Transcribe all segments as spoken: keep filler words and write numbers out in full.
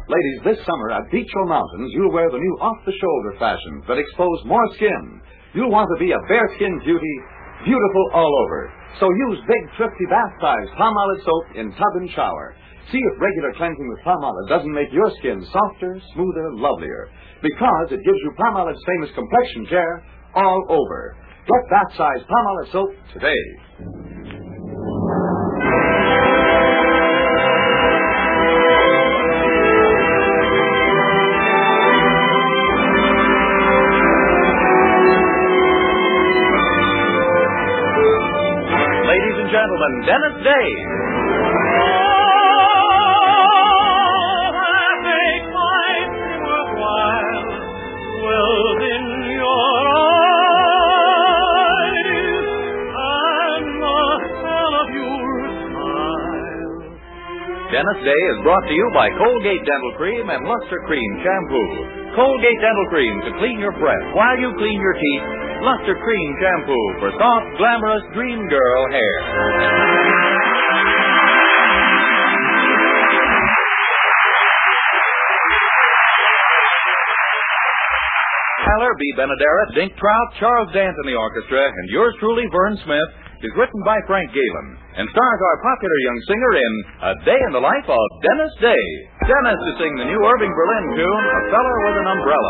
Ladies, this summer at Beach Hill Mountains, you'll wear the new off-the-shoulder fashions that expose more skin. You'll want to be a bare-skin beauty, beautiful all over. So use big, thrifty bath-size Palmolive soap in tub and shower. See if regular cleansing with Palmolive doesn't make your skin softer, smoother, lovelier. Because it gives you Palmolive's famous complexion care all over. Get bath-size Palmolive soap today. Ladies and gentlemen, Dennis Day. Dennis Day is brought to you by Colgate Dental Cream and Luster Cream Shampoo. Colgate Dental Cream to clean your breath while you clean your teeth. Luster Cream Shampoo for soft, glamorous dream girl hair. Tyler B. Benaderet, Dink Trout, Charles Dant in the orchestra, and yours truly, Vern Smith, is written by Frank Galen and stars our popular young singer in A Day in the Life of Dennis Day. Dennis to sing the new Irving Berlin tune, A Feller with an Umbrella.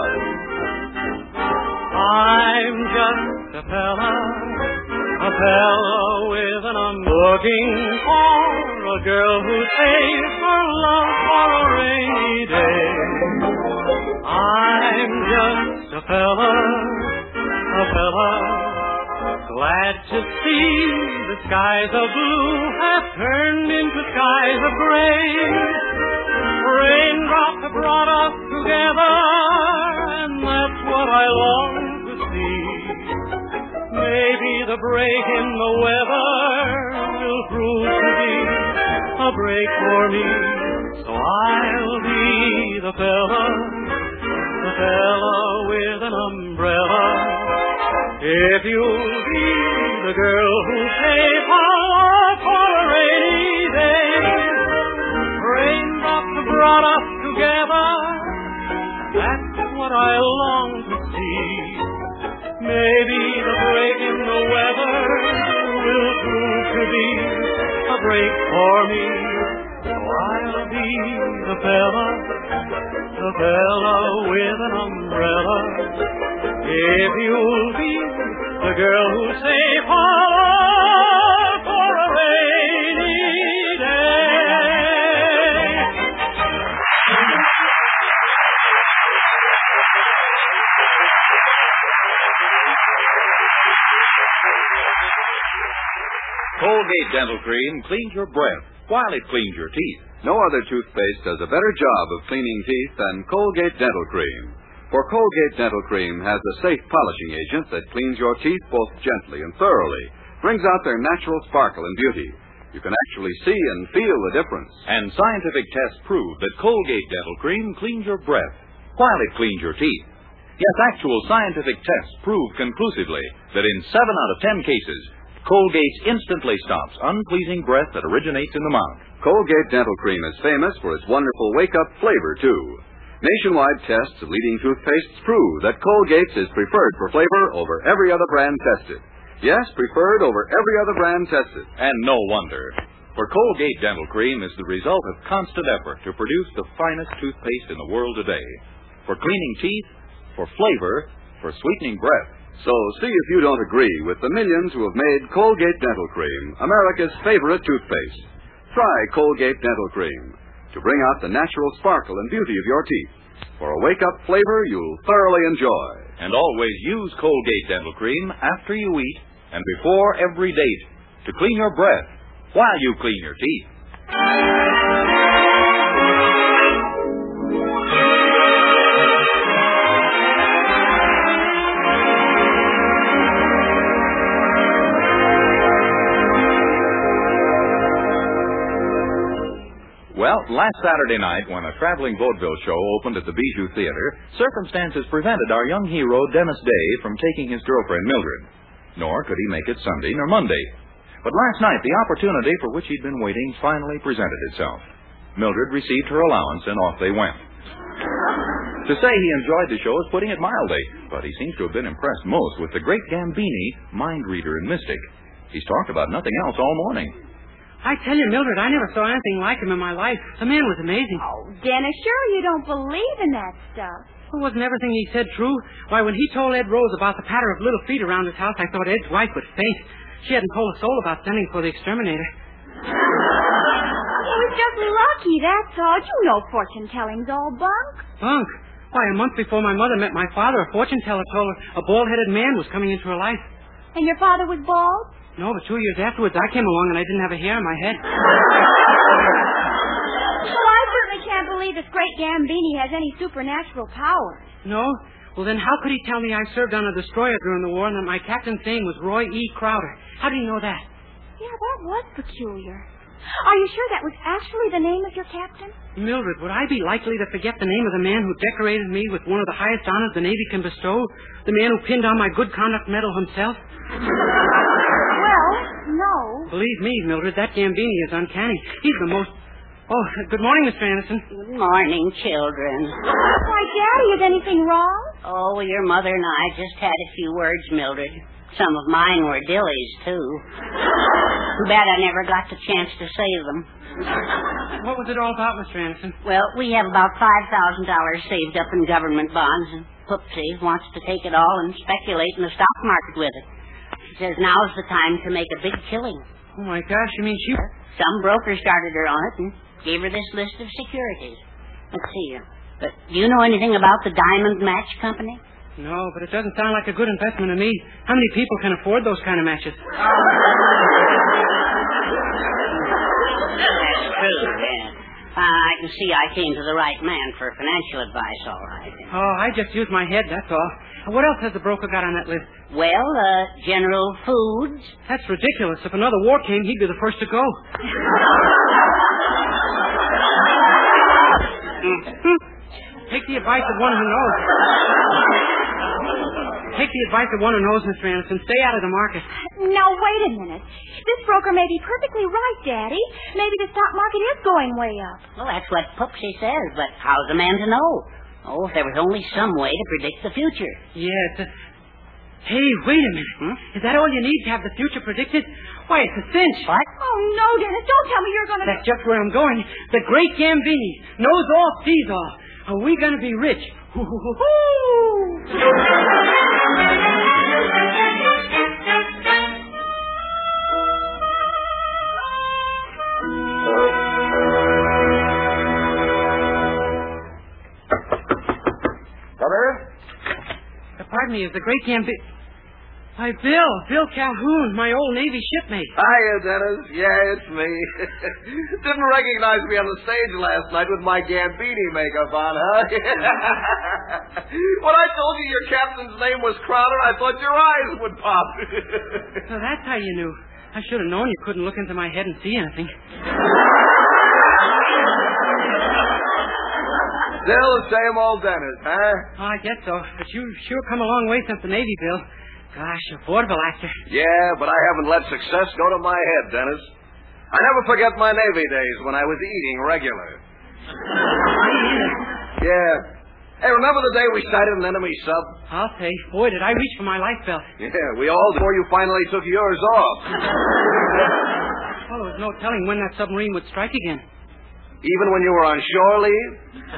I'm just a fella, a fella with an umbrella, looking for a girl who saves her love for a rainy day. I'm just a fella, a fella, glad to see the skies of blue have turned into skies of gray. Raindrops have brought us together, and that's what I long to see. Maybe the break in the weather will prove to be a break for me. So I'll be the fella, the fella with an umbrella. If you'll be the girl who'll save our love for a rainy day. Raindrops have brought us together, that's what I long to see. Maybe the break in the weather will prove to be a break for me. So I'll be the fella, the fella with an umbrella. If you'll be the girl who saved her love for a rainy day. Colgate Dental Cream cleans your breath while it cleans your teeth. No other toothpaste does a better job of cleaning teeth than Colgate Dental Cream. For Colgate Dental Cream has a safe polishing agent that cleans your teeth both gently and thoroughly, brings out their natural sparkle and beauty. You can actually see and feel the difference. And scientific tests prove that Colgate Dental Cream cleans your breath while it cleans your teeth. Yes, actual scientific tests prove conclusively that in seven out of ten cases, Colgate instantly stops unpleasing breath that originates in the mouth. Colgate Dental Cream is famous for its wonderful wake-up flavor, too. Nationwide tests of leading toothpastes prove that Colgate's is preferred for flavor over every other brand tested. Yes, preferred over every other brand tested. And no wonder. For Colgate Dental Cream is the result of constant effort to produce the finest toothpaste in the world today. For cleaning teeth, for flavor, for sweetening breath. So see if you don't agree with the millions who have made Colgate Dental Cream America's favorite toothpaste. Try Colgate Dental Cream to bring out the natural sparkle and beauty of your teeth. For a wake-up flavor you'll thoroughly enjoy. And always use Colgate Dental Cream after you eat and before every date to clean your breath while you clean your teeth. Well, last Saturday night, when a traveling vaudeville show opened at the Bijou Theater, circumstances prevented our young hero, Dennis Day, from taking his girlfriend, Mildred. Nor could he make it Sunday nor Monday. But last night, the opportunity for which he'd been waiting finally presented itself. Mildred received her allowance, and off they went. To say he enjoyed the show is putting it mildly, but he seems to have been impressed most with the great Gambini, mind reader and mystic. He's talked about nothing else all morning. I tell you, Mildred, I never saw anything like him in my life. The man was amazing. Oh, Dennis, sure you don't believe in that stuff. Well, wasn't everything he said true? Why, when he told Ed Rose about the patter of little feet around his house, I thought Ed's wife would faint. She hadn't told a soul about sending for the exterminator. He was just lucky, that's all. You know fortune-telling's all bunk. Bunk? Why, a month before my mother met my father, a fortune teller told her a bald-headed man was coming into her life. And your father was bald? No, but two years afterwards, I came along and I didn't have a hair in my head. Well, I certainly can't believe this great Gambini has any supernatural powers. No? Well, then how could he tell me I served on a destroyer during the war and that my captain's name was Roy E. Crowder? How do you know that? Yeah, that was peculiar. Are you sure that was actually the name of your captain? Mildred, would I be likely to forget the name of the man who decorated me with one of the highest honors the Navy can bestow? The man who pinned on my good conduct medal himself? Well, no. Believe me, Mildred, that Gambini is uncanny. He's the most... Oh, good morning, Mister Anderson. Good morning, children. Why, Daddy, is anything wrong? Oh, your mother and I just had a few words, Mildred. Some of mine were dillies, too. Too bad I never got the chance to say them. What was it all about, Mister Anderson? Well, we have about five thousand dollars saved up in government bonds, and Poopsie wants to take it all and speculate in the stock market with it. She says now's the time to make a big killing. Oh, my gosh, you mean she... Some broker started her on it and gave her this list of securities. Let's see here. But do you know anything about the Diamond Match Company? No, but it doesn't sound like a good investment to me. How many people can afford those kind of matches? That's true, yeah. Uh, I can see I came to the right man for financial advice, all right. Oh, I just used my head, that's all. What else has the broker got on that list? Well, uh, General Foods. That's ridiculous. If another war came, he'd be the first to go. Take the advice of one who knows. Take the advice of one who knows, Mister Anderson. Stay out of the market. Now, wait a minute. This broker may be perfectly right, Daddy. Maybe the stock market is going way up. Well, that's what Poopsie says, but how's a man to know? Oh, if there was only some way to predict the future. Yeah, it's a... Hey, wait a minute. Hmm? Is that all you need to have the future predicted? Why, it's a cinch. What? Oh, no, Dennis. Don't tell me you're going to... That's just where I'm going. The great Gambini knows all, sees all. Are we going to be rich? Hoo-hoo-hoo-hoo! Pardon me, is the great Gambini... Why, Bill, Bill Calhoun, my old Navy shipmate. Hiya, Dennis. Yeah, it's me. Didn't recognize me on the stage last night with my Gambini makeup on, huh? When I told you your captain's name was Crowder, I thought your eyes would pop. So that's how you knew. I should have known you couldn't look into my head and see anything. Still the same old Dennis, huh? Oh, I guess so. But you sure come a long way since the Navy, Bill. Gosh, a vaudeville actor. Yeah, but I haven't let success go to my head, Dennis. I never forget my Navy days when I was eating regular. Yeah. Hey, remember the day we sighted an enemy sub? I'll say. Boy, did I reach for my life belt. Yeah, we all did before you finally took yours off. Well, there was no telling when that submarine would strike again. Even when you were on shore leave?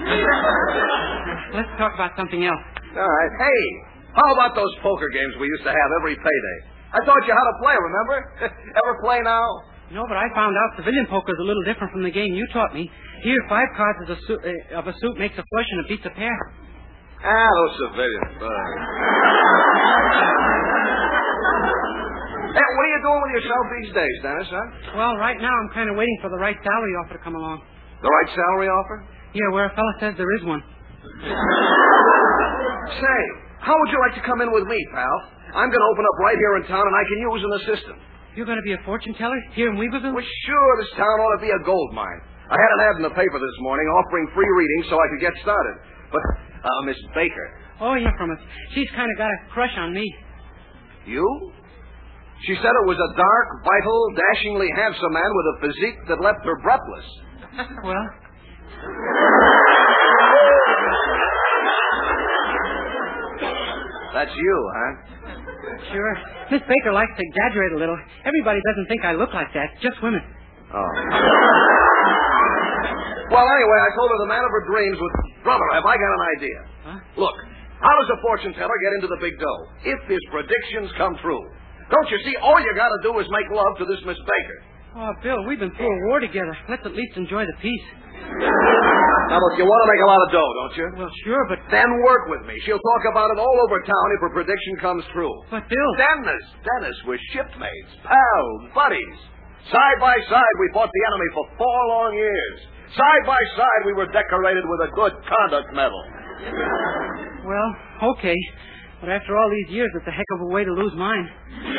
Let's talk about something else. All right. Hey, how about those poker games we used to have every payday? I taught you how to play, remember? Ever play now? No, but I found out civilian poker is a little different from the game you taught me. Here, five cards of a suit, uh, of a suit makes a flush and it beats a pair. Ah, those civilians. Uh... Hey, what are you doing with yourself these days, Dennis, huh? Well, right now I'm kind of waiting for the right salary offer to come along. The right salary offer? Yeah, where a fella says there is one. Say, how would you like to come in with me, pal? I'm going to open up right here in town, and I can use an assistant. You're going to be a fortune teller here in Weaverville? Well, sure, this town ought to be a gold mine. I had an ad in the paper this morning offering free readings so I could get started. But, uh, Miss Baker. Oh, yeah, from us. She's kind of got a crush on me. You? She said it was a dark, vital, dashingly handsome man with a physique that left her breathless. Well, That's you, huh? Sure. Miss Baker likes to exaggerate a little. Everybody doesn't think I look like that. Just women. Oh. Well, anyway, I told her the man of her dreams was... Brother, have I got an idea? Huh? Look, how does a fortune teller get into the big dough? If his predictions come true. Don't you see, all you got to do is make love to this Miss Baker. Oh, Bill, we've been through a war together. Let's at least enjoy the peace. Now, look, you want to make a lot of dough, don't you? Well, sure, but... Then work with me. She'll talk about it all over town if her prediction comes true. But, Bill... Dennis, Dennis, we're shipmates, pals, buddies. Side by side, we fought the enemy for four long years. Side by side, we were decorated with a good conduct medal. Well, okay. But after all these years, it's a heck of a way to lose mine.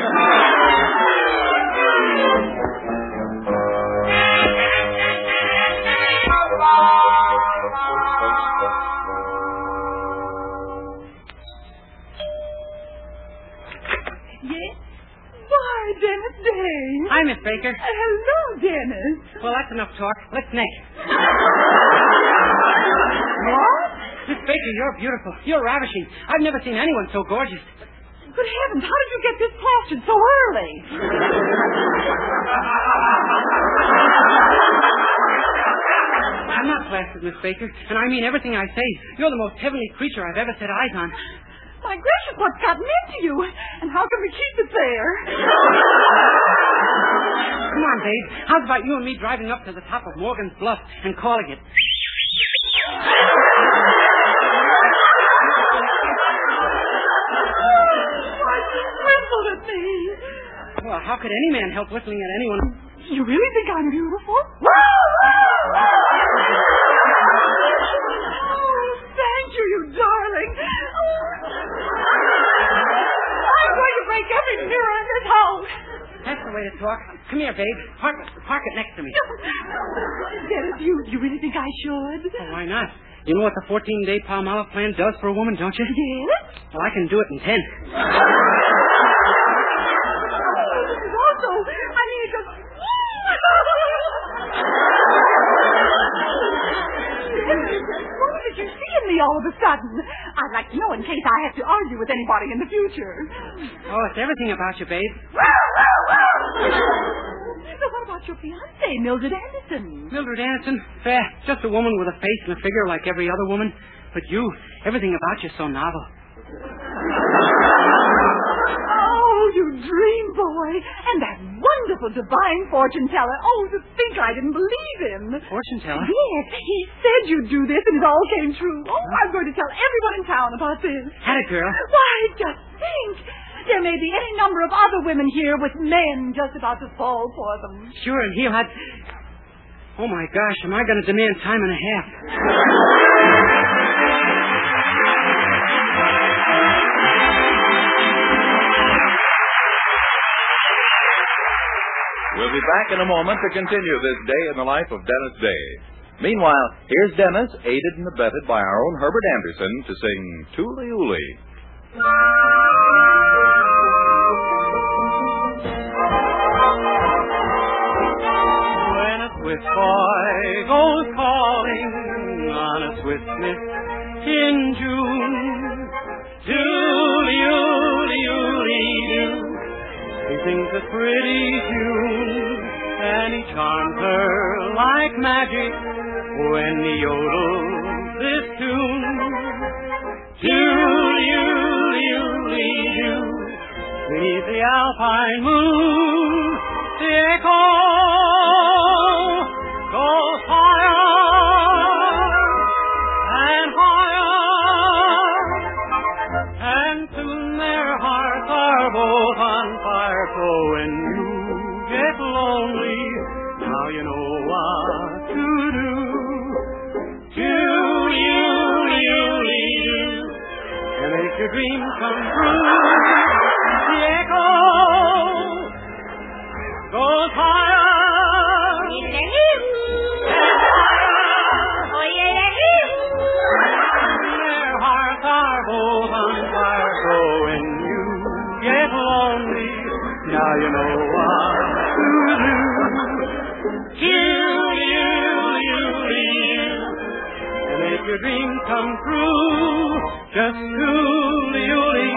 Yes? Why, Dennis Day. Hi, Miss Baker. Uh, hello, Dennis. Well, that's enough talk. Let's neck. What? Miss Baker, you're beautiful. You're ravishing. I've never seen anyone so gorgeous. Good heavens, how did you get this plastered so early? I'm not plastered, Miss Baker, and I mean everything I say. You're the most heavenly creature I've ever set eyes on. My gracious, what's gotten into you? And how can we keep it there? Come on, Dave. How's about you and me driving up to the top of Morgan's Bluff and calling it? Why, she whistled at me. Well, how could any man help whistling at anyone? You really think I'm beautiful? Oh, thank you, you darling. I'm going to break every mirror in this house. That's the way to talk. Come here, babe. Park, park it next to me. Dennis, you, you really think I should? Oh, why not? You know what the fourteen-day Palmolive plan does for a woman, don't you? Yes? Well, I can do it in ten. Also, I mean, it just... What did you see in me all of a sudden? I'd like to know in case I have to argue with anybody in the future. Oh, it's everything about you, babe. So what about your fiancée, Mildred Anderson? Mildred Anderson? Fair. Just a woman with a face and a figure like every other woman. But you, everything about you's so novel. Oh, you dream boy. And that wonderful divine fortune teller. Oh, to think I didn't believe him. Fortune teller? Yes, he said you'd do this and it all came true. Oh, I'm going to tell everyone in town about this. Had it, girl. Why, just think. There may be any number of other women here with men just about to fall for them. Sure, and he'll have... Oh, my gosh, am I going to demand time and a half? We'll be back in a moment to continue this day in the life of Dennis Day. Meanwhile, here's Dennis, aided and abetted by our own Herbert Anderson, to sing Tooly Ooly. When a swift boy goes calling on a swift mist in June, Tooly Ooly Ooly Doo. He sings a pretty tune, and he charms her like magic when he yodels this tune. Doodly oodly oodly doo. Beneath the alpine moon, the echo goes higher and higher, and soon their hearts are both on fire. So when you get lonely, now you know what to do. Doodly oodly oodly doo. And make your dreams come true. The echo goes higher and higher. Their hearts are both on fire. So when you get lonely, now you know what to do. Doodly oodly oodly doo. your dream come true. Just hooly-ooly.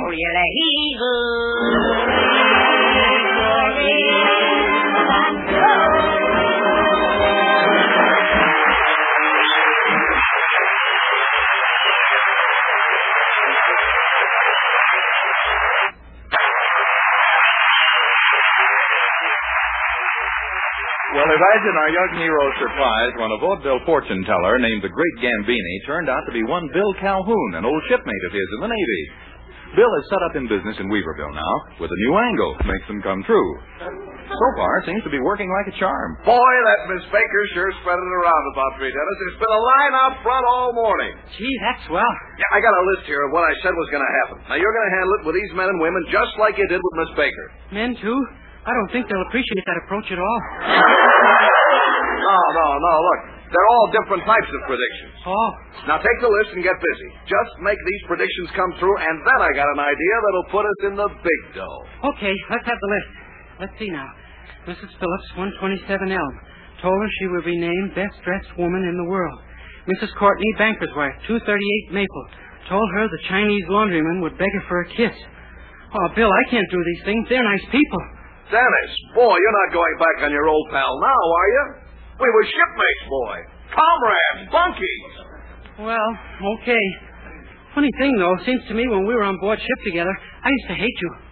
Well, imagine our young hero's surprise when a vaudeville fortune teller named the Great Gambini turned out to be one Bill Calhoun, an old shipmate of his in the Navy. Bill is set up in business in Weaverville now with a new angle that makes them come true. So far, it seems to be working like a charm. Boy, that Miss Baker sure spread it around about me, Dennis. There's been a line out front all morning. Gee, that's swell. Yeah, I got a list here of what I said was going to happen. Now, you're going to handle it with these men and women just like you did with Miss Baker. Men, too? I don't think they'll appreciate that approach at all. No, no, no, look. They're all different types of predictions. Oh. Now, take the list and get busy. Just make these predictions come true, and then I got an idea that'll put us in the big dough. Okay, let's have the list. Let's see now. Missus Phillips, one twenty-seven Elm. Told her she would be named best-dressed woman in the world. Missus Courtney, banker's wife, two thirty-eight Maple. Told her the Chinese laundryman would beg her for a kiss. Oh, Bill, I can't do these things. They're nice people. Dennis, boy, you're not going back on your old pal now, are you? We were shipmates, boy. Comrades, bunkies. Well, okay. Funny thing, though, seems to me when we were on board ship together, I used to hate you.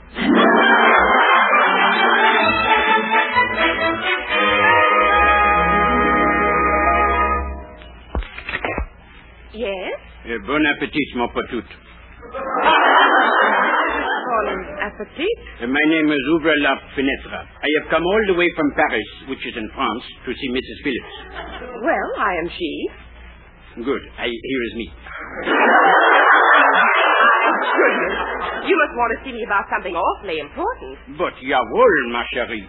Yes? Uh, bon appetit, mon potout. Appetit? Uh, my name is Ouvre la Fenêtre. I have come all the way from Paris, which is in France, to see Missus Phillips. Well, I am she. Good. I, here is me. Goodness. You must want to see me about something awfully important. But jawohl, ma chérie.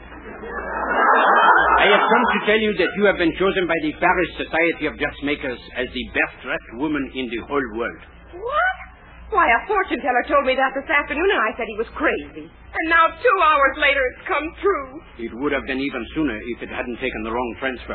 I have come to tell you that you have been chosen by the Paris Society of Dressmakers as the best-dressed woman in the whole world. What? Why, a fortune teller told me that this afternoon, and I said he was crazy. And now, two hours later, it's come true. It would have been even sooner if it hadn't taken the wrong transfer.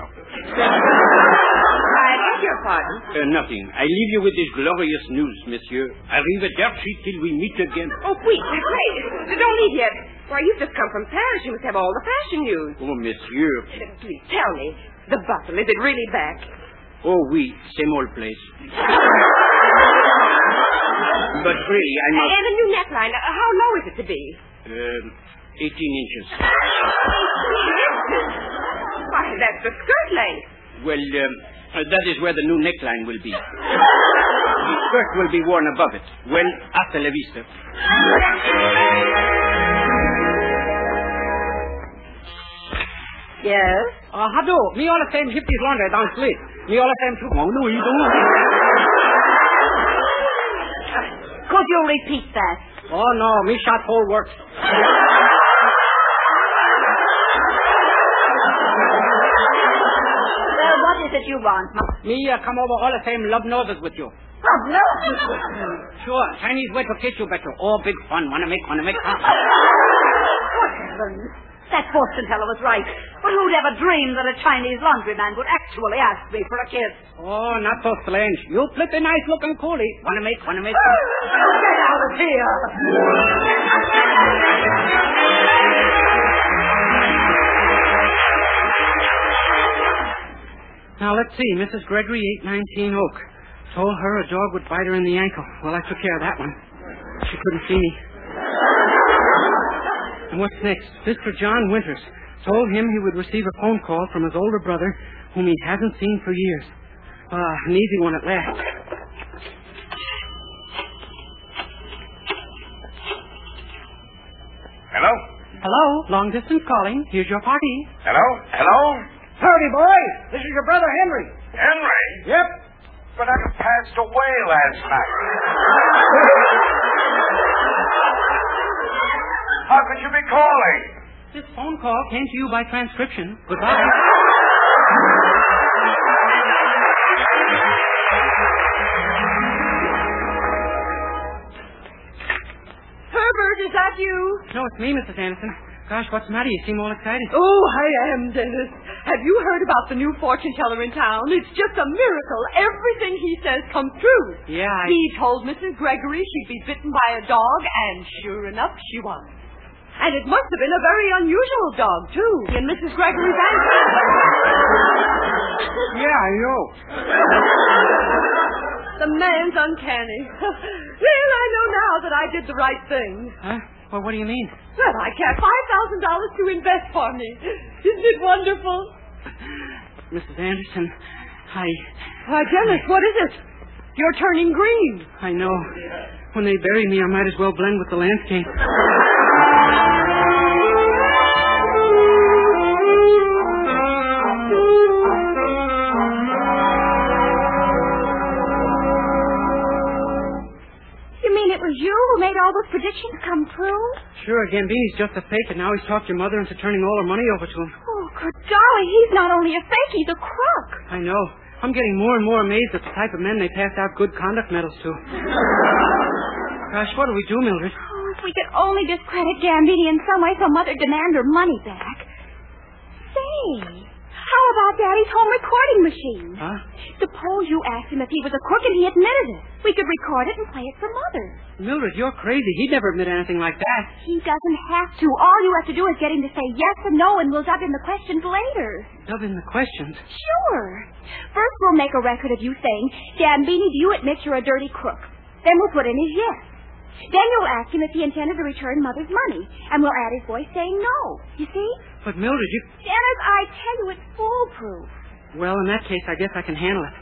I beg your pardon. Uh, nothing. I leave you with this glorious news, monsieur. Arrivederci till we meet again. Oh, wait, wait. Don't leave yet. Why, you've just come from Paris. You must have all the fashion news. Oh, monsieur. Please, tell me. The bustle, is it really back? Oh, oui. Same old place. But really, I must... And a new neckline. Uh, how low is it to be? Uh, eighteen inches. Why, that's the skirt length. Well, um, uh, that is where the new neckline will be. The skirt will be worn above it. Well, hasta la vista. Yes? Uh, hello. Me all the same hippies laundry down the street. Me all the same too. Oh, no, you don't. Could you repeat that? Oh, no. Me shot whole works. Well, what is it you want, Ma? Me uh, come over all the same love noses with you. Love noses? Sure. Chinese way to kiss you better. Oh, big fun. Wanna make, wanna make fun. Good heavens. That fortune teller was right. But who'd ever dream that a Chinese laundryman would actually ask me for a kiss? Oh, not so strange. You pretty nice looking coolie. Wanna make, wanna make... Get out of here! Now, let's see. Missus Gregory, eight nineteen Oak. Told her a dog would bite her in the ankle. Well, I took care of that one. She couldn't see me. And what's next? Mister John Winters. Told him he would receive a phone call from his older brother, whom he hasn't seen for years. Ah, an easy one at last. Hello? Hello, long distance calling. Here's your party. Hello? Hello? Howdy, boy. This is your brother Henry. Henry? Yep. But I passed away last night. How could you be calling? This phone call came to you by transcription. Goodbye. Herbert, is that you? No, it's me, Missus Anderson. Gosh, what's the matter? You seem all excited. Oh, I am, Dennis. Have you heard about the new fortune teller in town? It's just a miracle. Everything he says comes true. Yeah, I... He told Missus Gregory she'd be bitten by a dog, and sure enough, she was. And it must have been a very unusual dog, too, in Missus Gregory's hands. Yeah, I know. The man's uncanny. Well, I know now that I did the right thing. Huh? Well, what do you mean? Well, I kept five thousand dollars to invest for me. Isn't it wonderful? Missus Anderson, I... Why, Dennis, what is it? You're turning green. I know. When they bury me, I might as well blend with the landscape. You who made all those predictions come true? Sure, Gambini's just a fake, and now he's talked your mother into turning all her money over to him. Oh, good golly, he's not only a fake, he's a crook. I know. I'm getting more and more amazed at the type of men they pass out good conduct medals to. Gosh, what do we do, Mildred? Oh, if we could only discredit Gambini in some way so Mother'd demand her money back. Say, how about Daddy's home recording machine? Huh? Suppose you asked him if he was a crook and he admitted it. We could record it and play it for Mother. Mildred, you're crazy. He'd never admit anything like that. He doesn't have to. All you have to do is get him to say yes and no, and we'll dub in the questions later. Dub in the questions? Sure. First, we'll make a record of you saying, Gambini, do you admit you're a dirty crook? Then we'll put in his yes. Then you'll ask him if he intended to return Mother's money, and we'll add his voice saying no. You see? But, Mildred, you... Dennis, I tell you, it's foolproof. Well, in that case, I guess I can handle it.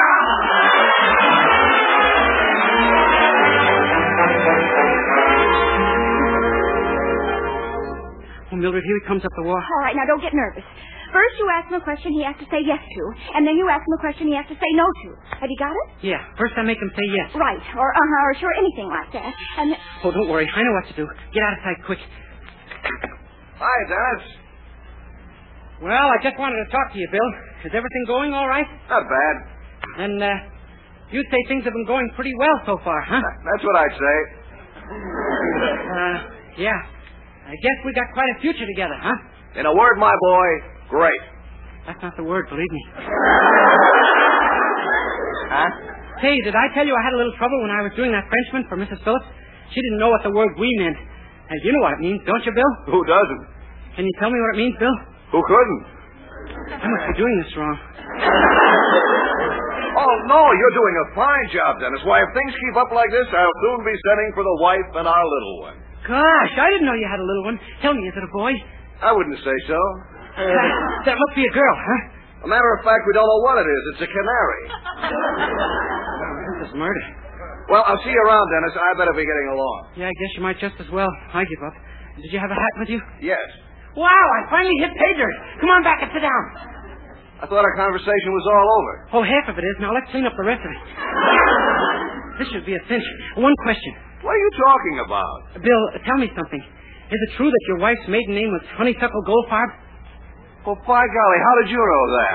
Well, Mildred, here he comes up the wall. All right, now don't get nervous. First, you ask him a question he has to say yes to, and then you ask him a question he has to say no to. Have you got it? Yeah. First, I make him say yes. Right, or uh-huh, or sure, anything like that. And then... Oh, don't worry. I know what to do. Get out of sight quick. Hi, Dennis. Well, I just wanted to talk to you, Bill. Is everything going all right? Not bad. Then, uh, you'd say things have been going pretty well so far, huh? That's what I'd say. Uh, yeah. I guess we got quite a future together, huh? In a word, my boy, great. That's not the word, believe me. Huh? Hey, did I tell you I had a little trouble when I was doing that Frenchman for Missus Phillips? She didn't know what the word we meant. And you know what it means, don't you, Bill? Who doesn't? Can you tell me what it means, Bill? Who couldn't? I must be doing this wrong. Oh, no, you're doing a fine job, Dennis. Why, if things keep up like this, I'll soon be sending for the wife and our little one. Gosh, I didn't know you had a little one. Tell me, is it a boy? I wouldn't say so. That, that must be a girl, huh? A matter of fact, we don't know what it is. It's a canary. This is murder. Well, I'll see you around, Dennis. I better be getting along. Yeah, I guess you might just as well. I give up. Did you have a hat with you? Yes. Wow, I finally hit pay dirt. Come on back and sit down. I thought our conversation was all over. Oh, half of it is. Now let's clean up the rest of it. This should be a cinch. One question. What are you talking about? Bill, tell me something. Is it true that your wife's maiden name was Honeysuckle Goldfarb? Well, by golly, how did you know that?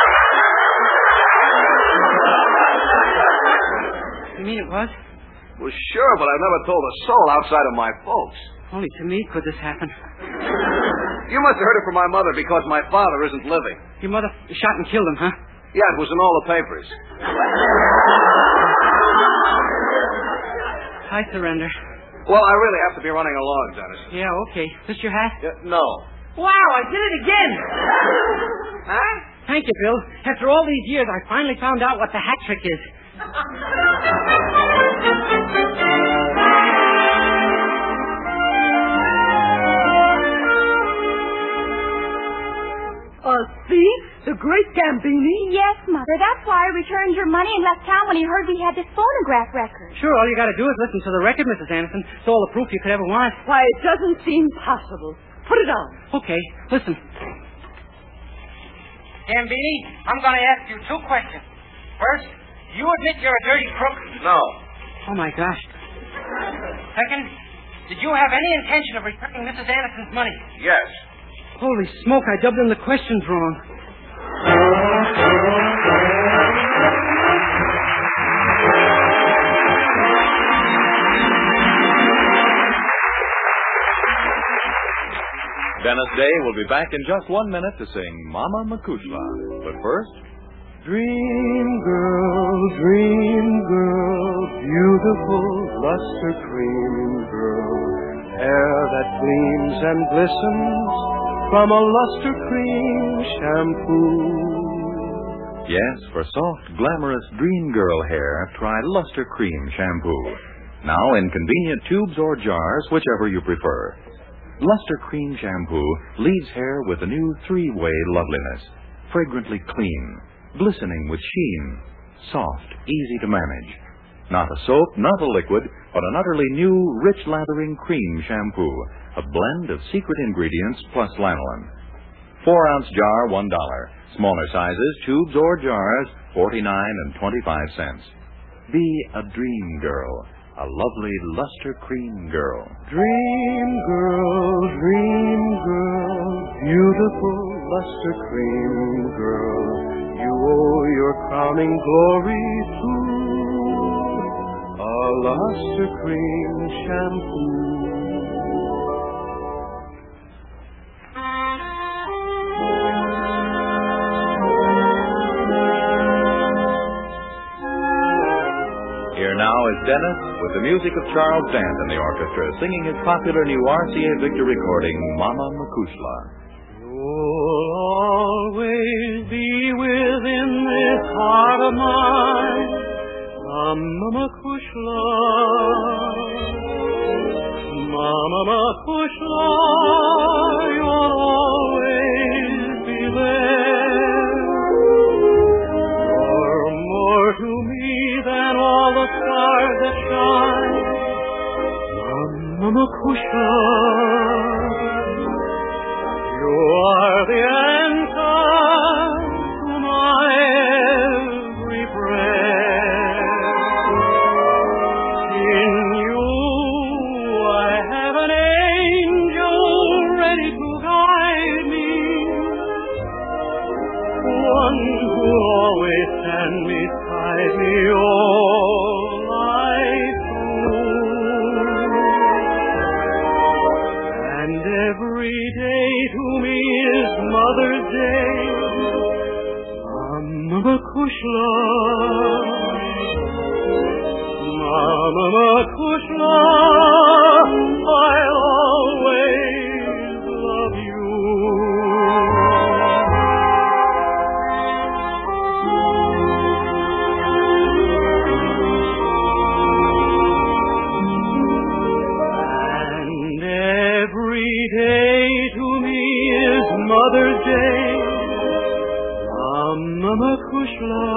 You mean it was? Well, sure, but I've never told a soul outside of my folks. Only to me could this happen. You must have heard it from my mother because my father isn't living. Your mother shot and killed him, huh? Yeah, it was in all the papers. I surrender. Well, I really have to be running along, Dennis. Yeah, okay. This your hat? Yeah, no. Wow, I did it again! Huh? Thank you, Bill. After all these years, I finally found out what the hat trick is. A thief? The great Gambini? Yes, Mother. That's why I returned your money and left town when he heard we had this phonograph record. Sure, all you got to do is listen to the record, Missus Anderson. It's all the proof you could ever want. Why, it doesn't seem possible. Put it on. Okay, listen. Gambini, I'm going to ask you two questions. First, you admit you're a dirty crook? No. Oh, my gosh. Second, did you have any intention of returning Missus Anderson's money? Yes. Holy smoke, I dubbed in the questions wrong. Dennis Day will be back in just one minute to sing Mama Makushla. But first... Dream girl, dream girl, beautiful luster cream girl, hair that gleams and glistens from a luster cream shampoo. Yes, for soft, glamorous dream girl hair, try Luster Cream Shampoo. Now in convenient tubes or jars, whichever you prefer. Luster Cream Shampoo leaves hair with a new three-way loveliness. Fragrantly clean, glistening with sheen, soft, easy to manage. Not a soap, not a liquid, but an utterly new, rich lathering cream shampoo. A blend of secret ingredients plus lanolin. Four-ounce jar, one dollar. Smaller sizes, tubes or jars, forty-nine and twenty-five cents. Be a dream girl, a lovely luster cream girl. Dream girl, dream girl, beautiful luster cream girl, you owe your crowning glory to a luster cream shampoo. Here now is Dennis with the music of Charles Dant and the orchestra singing his popular new R C A Victor recording, Mama Makushla. You'll always be within this heart of mine, Mama Makushla, Mama Makushla, you'll always be there. You're more to me than all the stars that shine, Mama Makushla. You are the answer to my every prayer. In you I have an angel ready to guide me, one who will always stand beside me all life through. And every day to me is Mother's Day, Mama Makushla, Mama Makushla, I'll always love you. And every day to me is Mother's Day, Mama Makushla,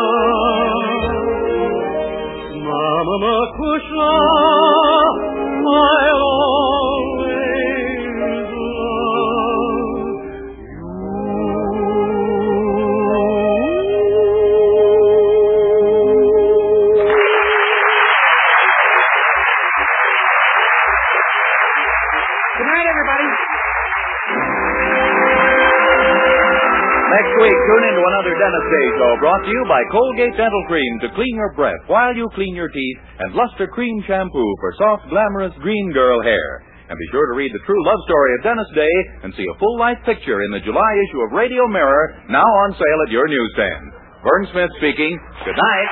Mama Makushla, I'll always love you. Good night, everybody. Next week, tune in to another Dennis Day show brought to you by Colgate Dental Cream to clean your breath while you clean your teeth, and Luster Cream Shampoo for soft, glamorous green girl hair. And be sure to read the true love story of Dennis Day and see a full-life picture in the July issue of Radio Mirror, now on sale at your newsstand. Vern Smith speaking. Good night.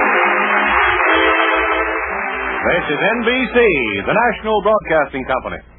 This is N B C, the National Broadcasting Company.